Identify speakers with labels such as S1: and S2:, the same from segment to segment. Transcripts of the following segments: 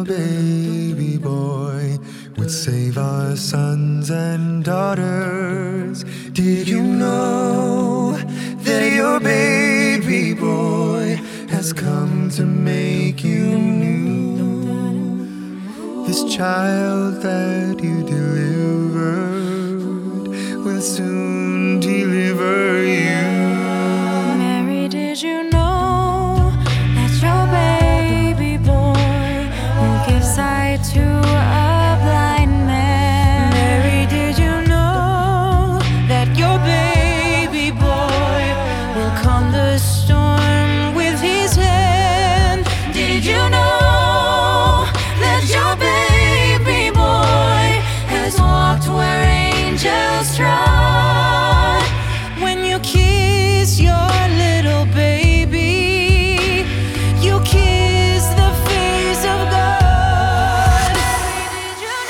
S1: your baby boy would save our sons and daughters. Did you know that your baby boy has come to make you new? This child that you delivered will soon deliver you.
S2: Mary, did you know that your baby boy will give sight to a blind man? Mary, did you know that your baby boy will calm the storm with his hand? Did you know that your baby boy has walked where angels trod? When you kiss your little baby, you kiss the face of God. Mary, did you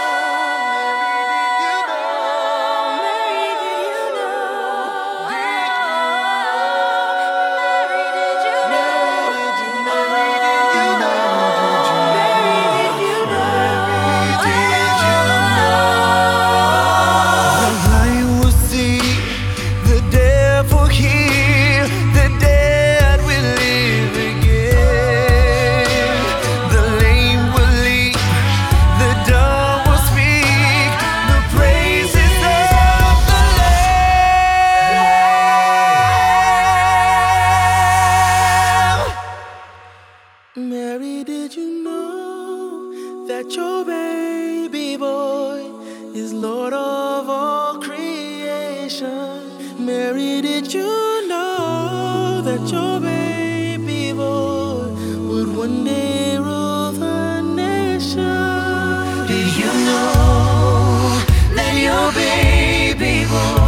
S2: know? Mary, did you know? Mary, did you know? Mary, did you know?
S1: The blind will see, the deaf will hear, the dead will live again. The lame will leap, the dumb will speak, the praises of the Lamb. Mary, did you know that your baby boy is Lord of all creation? Mary, did you know that your baby boy would one day rule the nation? Did you know that your baby boy